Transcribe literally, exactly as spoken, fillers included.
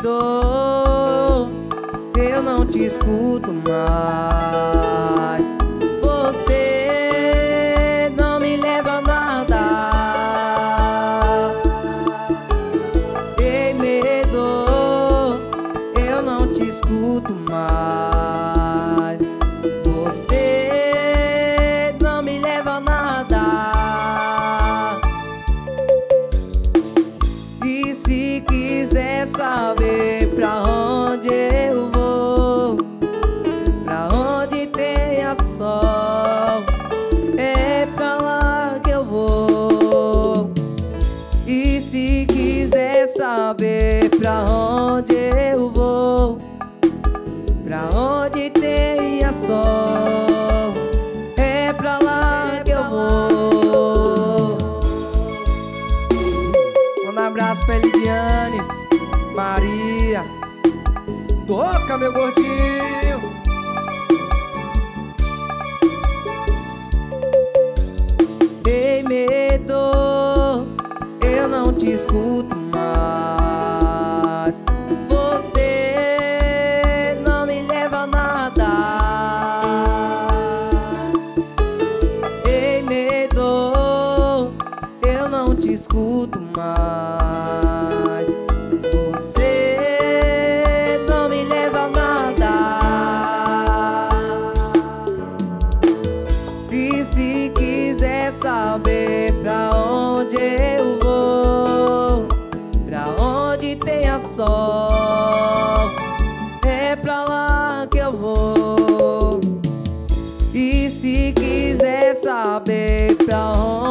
medo, eu não te escuto mais. Você não me leva a nada. Ei, medo, eu não te escuto mais. Você não me leva a nada. E se quiser saber pra onde eu vou, pra onde tenha sol, é pra lá que eu vou. E se quiser saber pra onde eu vou, pra onde tenha sol, é pra lá que eu vou. Um abraço pra Elidiane, Maria. Toca, meu gordinho. Ei, medo, eu não te escuto mais. Você não me leva a nada. Ei, medo, eu não te escuto mais. Você não me leva a nada. E se quiser saber pra onde eu vou, pra onde tenha sol, é pra lá que eu vou. E se quiser saber pra onde